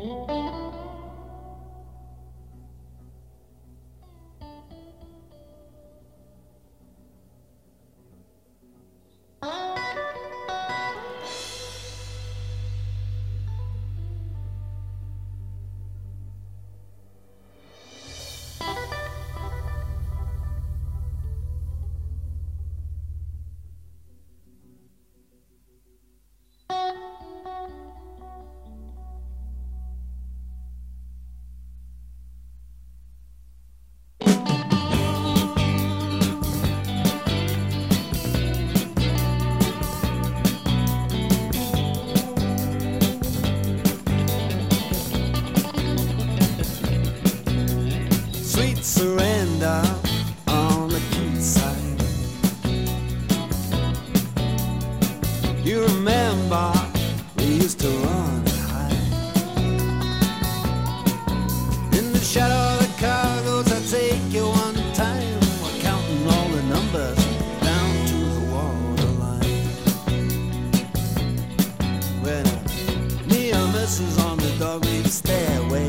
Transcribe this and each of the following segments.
Sweet surrender on the quayside. You remember we used to run and hide in the shadow of the cargoes. I take you one time. We're counting all the numbers down to the waterline. When near misses on the dog-leaf stairway,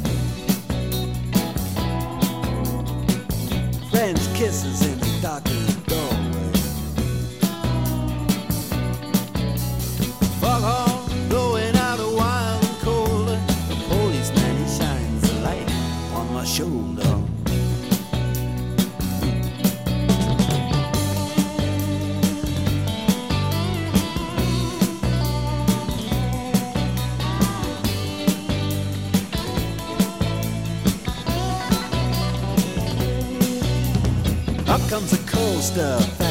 French kisses in the darkened doorway. Foghorn blowing out a wild and cold. The police man, he shines a light on my shoulder. Up comes a coaster.